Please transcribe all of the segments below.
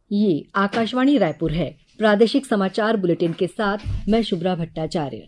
ये आकाशवाणी रायपुर है। प्रादेशिक समाचार बुलेटिन के साथ मैं शुभ्रा भट्टाचार्य।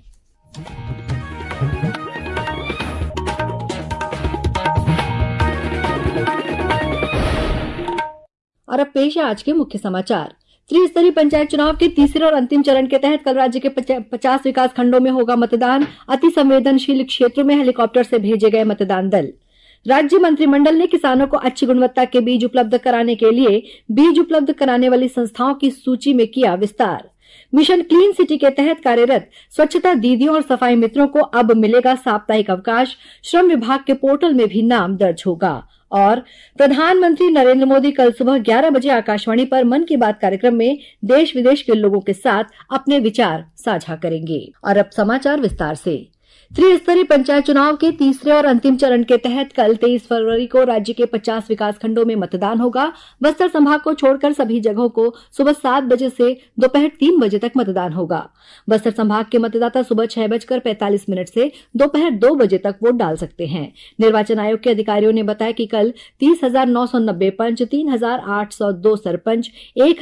और अब पेश है आज के मुख्य समाचार। त्रिस्तरीय पंचायत चुनाव के तीसरे और अंतिम चरण के तहत कल राज्य के 50 विकास खंडों में होगा मतदान। अति संवेदनशील क्षेत्रों में हेलीकॉप्टर से भेजे गए मतदान दल। राज्य मंत्रिमंडल ने किसानों को अच्छी गुणवत्ता के बीज उपलब्ध कराने के लिए बीज उपलब्ध कराने वाली संस्थाओं की सूची में किया विस्तार। मिशन क्लीन सिटी के तहत कार्यरत स्वच्छता दीदियों और सफाई मित्रों को अब मिलेगा साप्ताहिक अवकाश। श्रम विभाग के पोर्टल में भी नाम दर्ज होगा। और प्रधानमंत्री नरेंद्र मोदी कल सुबह 11 बजे आकाशवाणी पर मन की बात कार्यक्रम में देश विदेश के लोगों के साथ अपने विचार साझा करेंगे। और अब समाचार विस्तार से। त्रिस्तरीय पंचायत चुनाव के तीसरे और अंतिम चरण के तहत कल 23 फरवरी को राज्य के 50 विकास खंडों में मतदान होगा। बस्तर संभाग को छोड़कर सभी जगहों को सुबह 7 बजे से दोपहर 3 बजे तक मतदान होगा। बस्तर संभाग के मतदाता सुबह 6:45 से दोपहर 2 बजे तक वोट डाल सकते हैं। निर्वाचन आयोग के अधिकारियों ने बताया कि कल 30,990 पंच, 3,802 सरपंच,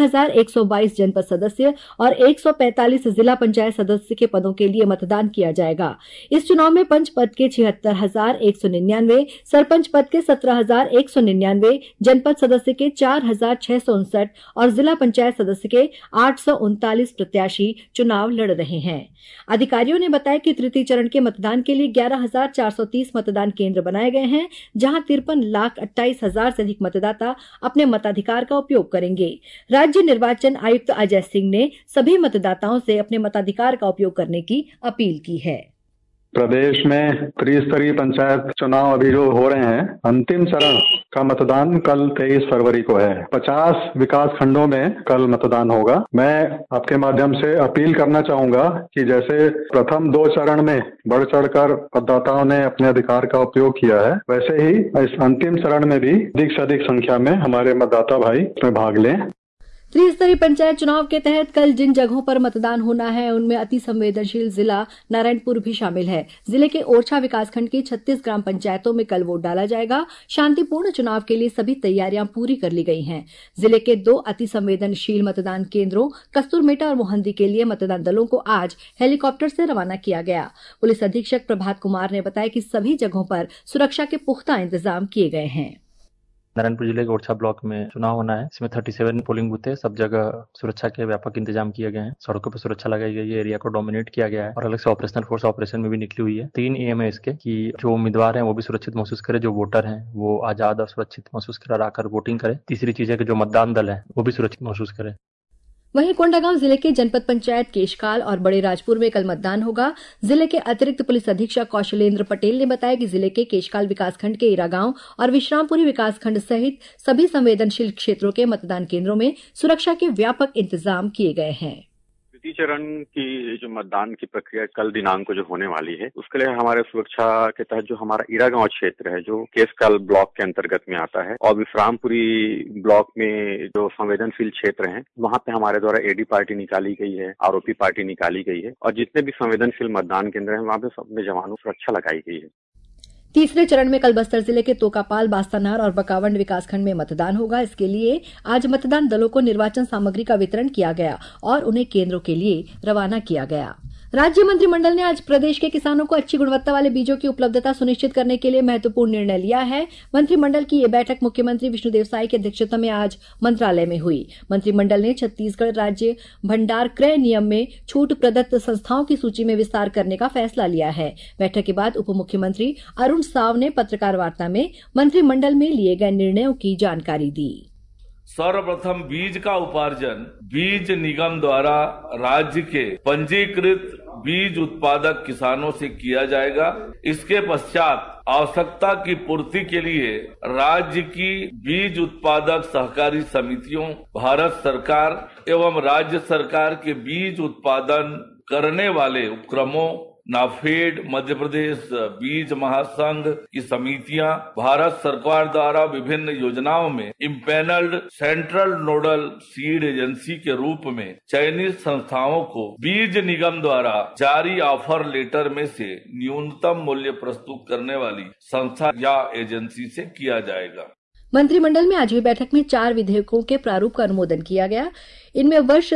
1,122 जनपद सदस्य और 145 जिला पंचायत सदस्य के पदों के लिए मतदान किया जाएगा। इस चुनाव में पंच पद के 76,199, सरपंच पद के 17,199, जनपद सदस्य के 4,659 और जिला पंचायत सदस्य के 839 प्रत्याशी चुनाव लड़ रहे हैं। अधिकारियों ने बताया कि तृतीय चरण के मतदान के लिए 11,430 मतदान केंद्र बनाए गए हैं, जहां 53,28,000 से अधिक मतदाता अपने मताधिकार का उपयोग करेंगे। राज्य निर्वाचन आयुक्त अजय सिंह ने सभी मतदाताओं से अपने मताधिकार का उपयोग करने की अपील की है। प्रदेश में त्रिस्तरीय पंचायत चुनाव अभी जो हो रहे हैं, अंतिम चरण का मतदान कल 23 फरवरी को है। 50 विकास खंडों में कल मतदान होगा। मैं आपके माध्यम से अपील करना चाहूंगा कि जैसे प्रथम 2 चरण में बढ़ चढ़कर मतदाताओं ने अपने अधिकार का उपयोग किया है, वैसे ही इस अंतिम चरण में भी अधिक से अधिक संख्या में हमारे मतदाता भाई इसमें भाग लें। त्रिस्तरीय पंचायत चुनाव के तहत कल जिन जगहों पर मतदान होना है उनमें अति संवेदनशील जिला नारायणपुर भी शामिल है। जिले के ओरछा विकासखंड की 36 ग्राम पंचायतों में कल वोट डाला जाएगा। शांतिपूर्ण चुनाव के लिए सभी तैयारियां पूरी कर ली गई हैं। जिले के 2 अति संवेदनशील मतदान केंद्रों कस्तूरमेटा और मोहंदी के लिए मतदान दलों को आज हेलीकॉप्टर से रवाना किया गया। पुलिस अधीक्षक प्रभात कुमार ने बताया कि सभी जगहों पर सुरक्षा के पुख्ता इंतजाम किए गए हैं। नारायणपुर जिले के ओरछा ब्लॉक में चुनाव होना है। इसमें 37 पोलिंग बूथ है। सब जगह सुरक्षा के व्यापक इंतजाम किए गए हैं। सड़कों पर सुरक्षा लगाई गई है। एरिया को डोमिनेट किया गया है और अलग से ऑपरेशनल फोर्स ऑपरेशन में भी निकली हुई है। 3 एम है इसके कि जो उम्मीदवार हैं वो भी सुरक्षित महसूस करे, जो वोटर हैं वो आजाद और सुरक्षित महसूस कर आकर वोटिंग करे। तीसरी चीज है कि जो मतदान दल है वो भी सुरक्षित महसूस करे। वहीं कोंडागांव जिले के जनपद पंचायत केशकाल और बड़े राजपुर में कल मतदान होगा। जिले के अतिरिक्त पुलिस अधीक्षक कौशलेंद्र पटेल ने बताया कि जिले के केशकाल विकासखंड के इरागांव और विश्रामपुरी विकासखंड सहित सभी संवेदनशील क्षेत्रों के मतदान केंद्रों में सुरक्षा के व्यापक इंतजाम किए गए हैं। तृतीय चरण की जो मतदान की प्रक्रिया कल दिनांक को जो होने वाली है, उसके लिए हमारे सुरक्षा के तहत जो हमारा इरागांव क्षेत्र है जो केशकाल ब्लॉक के अंतर्गत में आता है और विश्रामपुरी ब्लॉक में जो संवेदनशील क्षेत्र हैं वहां पे हमारे द्वारा एडी पार्टी निकाली गई है, आरोपी पार्टी निकाली गई है और जितने भी संवेदनशील मतदान केंद्र हैं वहां पे सबने जवानों सुरक्षा लगाई गई है। तीसरे चरण में कल बस्तर जिले के तोकापाल, बास्तानार और बकावंड विकासखंड में मतदान होगा। इसके लिए आज मतदान दलों को निर्वाचन सामग्री का वितरण किया गया और उन्हें केंद्रों के लिए रवाना किया गया। राज्य मंत्रिमंडल ने आज प्रदेश के किसानों को अच्छी गुणवत्ता वाले बीजों की उपलब्धता सुनिश्चित करने के लिए महत्वपूर्ण निर्णय लिया है। मंत्रिमंडल की यह बैठक मुख्यमंत्री विष्णुदेव साय की अध्यक्षता में आज मंत्रालय में हुई। मंत्रिमंडल ने छत्तीसगढ़ राज्य भंडार क्रय नियम में छूट प्रदत्त संस्थाओं की सूची में विस्तार करने का फैसला लिया है। बैठक के बाद उप मुख्यमंत्री अरुण साव ने पत्रकार वार्ता में मंत्रिमंडल में लिए गए निर्णयों की जानकारी दी। सर्वप्रथम बीज का उपार्जन बीज निगम द्वारा राज्य के पंजीकृत बीज उत्पादक किसानों से किया जाएगा। इसके पश्चात आवश्यकता की पूर्ति के लिए राज्य की बीज उत्पादक सहकारी समितियों, भारत सरकार एवं राज्य सरकार के बीज उत्पादन करने वाले उपक्रमों, नाफेड, मध्य प्रदेश बीज महासंघ की समितियां भारत सरकार द्वारा विभिन्न योजनाओं में empanelled central nodal seed agency के रूप में चयनित संस्थाओं को बीज निगम द्वारा जारी ऑफर लेटर में से न्यूनतम मूल्य प्रस्तुत करने वाली संस्था या एजेंसी से किया जाएगा। मंत्रिमंडल में आज हुई बैठक में 4 विधेयकों के प्रारूप का अनुमोदन किया गया। इनमें वर्ष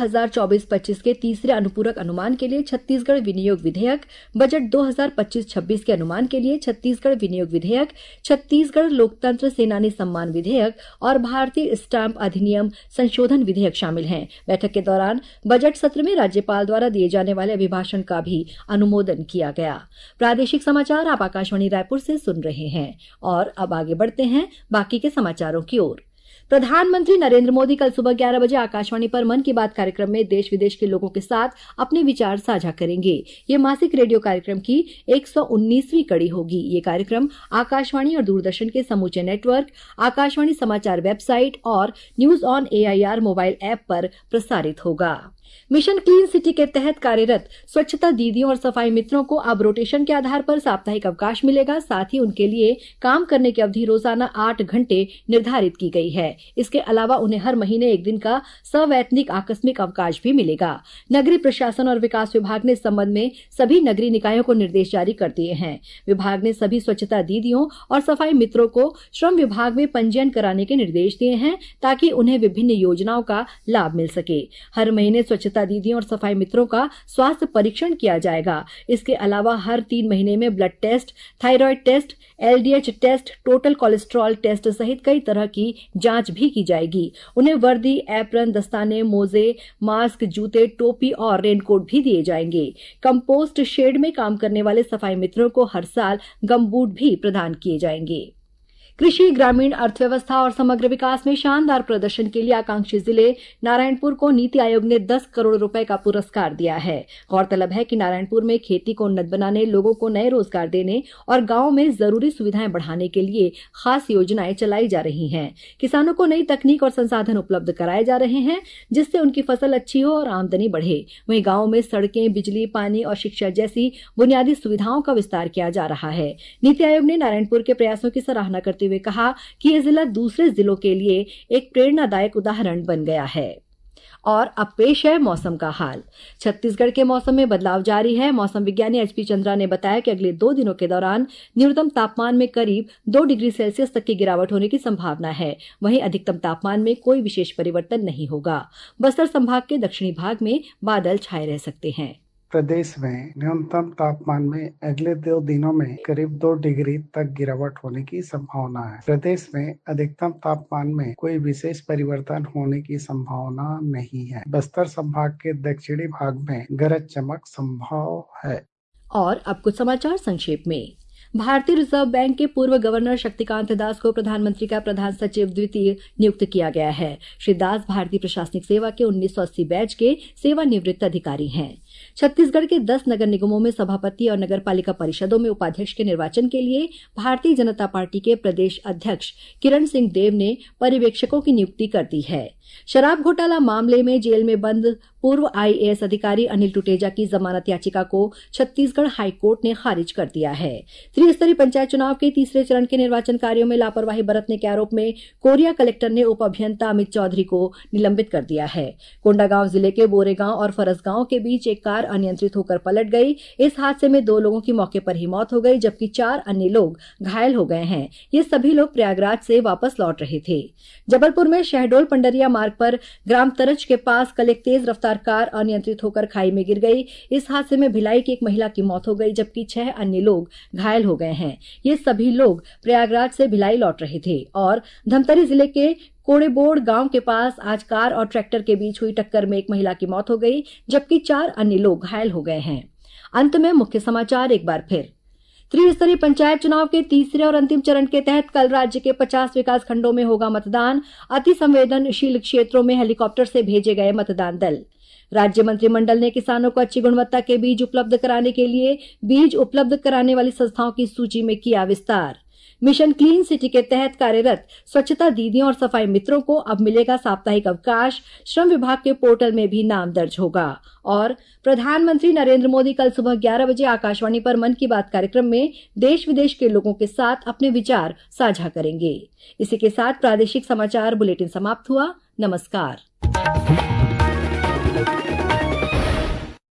2024-25 के तीसरे अनुपूरक अनुमान के लिए छत्तीसगढ़ विनियोग विधेयक, बजट 2025-26 के अनुमान के लिए छत्तीसगढ़ विनियोग विधेयक, छत्तीसगढ़ लोकतंत्र सेनानी सम्मान विधेयक और भारतीय स्टाम्प अधिनियम संशोधन विधेयक शामिल हैं। बैठक के दौरान बजट सत्र में राज्यपाल द्वारा दिए जाने वाले अभिभाषण का भी अनुमोदन किया गया। प्रादेशिक समाचार आप आकाशवाणी रायपुर से सुन रहे हैं और अब आगे बढ़ते हैं बाकी के समाचारों की ओर। प्रधानमंत्री नरेंद्र मोदी कल सुबह 11 बजे आकाशवाणी पर मन की बात कार्यक्रम में देश विदेश के लोगों के साथ अपने विचार साझा करेंगे। ये मासिक रेडियो कार्यक्रम की 119वीं कड़ी होगी। ये कार्यक्रम आकाशवाणी और दूरदर्शन के समूचे नेटवर्क, आकाशवाणी समाचार वेबसाइट और news on AIR mobile app पर प्रसारित होगा। मिशन क्लीन सिटी के तहत कार्यरत स्वच्छता दीदियों और सफाई मित्रों को अब रोटेशन के आधार पर साप्ताहिक अवकाश मिलेगा। साथ ही उनके लिए काम करने की अवधि रोजाना 8 घंटे निर्धारित की गई है। इसके अलावा उन्हें हर महीने 1 दिन का सवैतनिक आकस्मिक अवकाश भी मिलेगा। नगरीय प्रशासन और विकास विभाग ने इस संबंध में सभी नगरीय निकायों को निर्देश जारी कर दिए हैं। विभाग ने सभी स्वच्छता दीदियों और सफाई मित्रों को श्रम विभाग में पंजीयन कराने के निर्देश दिए हैं ताकि उन्हें विभिन्न योजनाओं का लाभ मिल सके। हर महीने स्वच्छता दीदियों और सफाई मित्रों का स्वास्थ्य परीक्षण किया जाएगा। इसके अलावा हर 3 महीने में blood test, thyroid test, LDH test, total cholesterol test सहित कई तरह की जांच भी की जाएगी। उन्हें वर्दी, एप्रन, दस्ताने, मोजे, मास्क, जूते, टोपी और रेनकोट भी दिए जाएंगे। कंपोस्ट शेड में काम करने वाले सफाई मित्रों को हर साल गमबूट भी प्रदान किए जाएंगे। कृषि, ग्रामीण अर्थव्यवस्था और समग्र विकास में शानदार प्रदर्शन के लिए आकांक्षी जिले नारायणपुर को नीति आयोग ने 10 करोड़ रुपए का पुरस्कार दिया है। गौरतलब है कि नारायणपुर में खेती को उन्नत बनाने, लोगों को नए रोजगार देने और गांवों में जरूरी सुविधाएं बढ़ाने के लिए खास योजनाएं चलाई जा रही हैं। किसानों को नई तकनीक और संसाधन उपलब्ध कराए जा रहे हैं जिससे उनकी फसल अच्छी हो और आमदनी बढ़े। वहीं गांवों में सड़कें, बिजली, पानी और शिक्षा जैसी बुनियादी सुविधाओं का विस्तार किया जा रहा है। नीति आयोग ने नारायणपुर के प्रयासों की सराहना करते हुए कहा कि यह जिला दूसरे जिलों के लिए एक प्रेरणादायक उदाहरण बन गया है। और अब पेश है मौसम का हाल। छत्तीसगढ़ के मौसम में बदलाव जारी है। मौसम विज्ञानी HP चंद्रा ने बताया कि अगले 2 दिनों के दौरान न्यूनतम तापमान में करीब 2 डिग्री सेल्सियस तक की गिरावट होने की संभावना है। वहीं अधिकतम तापमान में कोई विशेष परिवर्तन नहीं होगा। बस्तर संभाग के दक्षिणी भाग में बादल छाए रह सकते हैं। प्रदेश में न्यूनतम तापमान में अगले 2 दिनों में करीब 2 डिग्री तक गिरावट होने की संभावना है। प्रदेश में अधिकतम तापमान में कोई विशेष परिवर्तन होने की संभावना नहीं है। बस्तर संभाग के दक्षिणी भाग में गरज चमक संभव है। और अब कुछ समाचार संक्षेप में। भारतीय रिजर्व बैंक के पूर्व गवर्नर शक्तिकांत दास को प्रधानमंत्री का प्रधान सचिव द्वितीय नियुक्त किया गया है। श्री दास भारतीय प्रशासनिक सेवा के 1980 बैच के सेवानिवृत्त अधिकारी हैं। छत्तीसगढ़ के 10 नगर निगमों में सभापति और नगर पालिका परिषदों में उपाध्यक्ष के निर्वाचन के लिए भारतीय जनता पार्टी के प्रदेश अध्यक्ष किरण सिंह देव ने पर्यवेक्षकों की नियुक्ति कर दी है। शराब घोटाला मामले में जेल में बंद पूर्व IAS अधिकारी अनिल टुटेजा की जमानत याचिका को छत्तीसगढ़ हाईकोर्ट ने खारिज कर दिया है। त्रिस्तरीय पंचायत चुनाव के तीसरे चरण के निर्वाचन कार्यों में लापरवाही बरतने के आरोप में कोरिया कलेक्टर ने उप अभियंता अमित चौधरी को निलंबित कर दिया है। कोंडागांव जिले के बोरेगांव और फरसगांव के बीच एक कार अनियंत्रित होकर पलट गई। इस हादसे में 2 लोगों की मौके पर ही मौत हो गई जबकि 4 अन्य लोग घायल हो गए हैं। ये सभी लोग प्रयागराज से वापस लौट रहे थे। जबलपुर में शहडोल पंडरिया मार्ग पर ग्राम तरज के पास कल एक तेज रफ्तार कार अनियंत्रित होकर खाई में गिर गई। इस हादसे में भिलाई की एक महिला की मौत हो गई जबकि 6 अन्य लोग घायल हो गए हैं। ये सभी लोग प्रयागराज से भिलाई लौट रहे थे। और धमतरी जिले के कोड़ेबोड़ गांव के पास आज कार और ट्रैक्टर के बीच हुई टक्कर में एक महिला की मौत हो गई जबकि 4 अन्य लोग घायल हो गए हैं। अंत में मुख्य समाचार एक बार फिर। त्रिस्तरीय पंचायत चुनाव के तीसरे और अंतिम चरण के तहत कल राज्य के 50 विकास खंडों में होगा मतदान। अति संवेदनशील क्षेत्रों में हेलीकॉप्टर से भेजे गए मतदान दल। राज्य मंत्रिमंडल ने किसानों को अच्छी गुणवत्ता के बीज उपलब्ध कराने के लिए बीज उपलब्ध कराने वाली संस्थाओं की सूची में किया विस्तार। मिशन क्लीन सिटी के तहत कार्यरत स्वच्छता दीदियों और सफाई मित्रों को अब मिलेगा साप्ताहिक अवकाश। श्रम विभाग के पोर्टल में भी नाम दर्ज होगा। और प्रधानमंत्री नरेंद्र मोदी कल सुबह 11 बजे आकाशवाणी पर मन की बात कार्यक्रम में देश विदेश के लोगों के साथ अपने विचार साझा करेंगे। इसी के साथ प्रादेशिक समाचार बुलेटिन समाप्त हुआ। नमस्कार।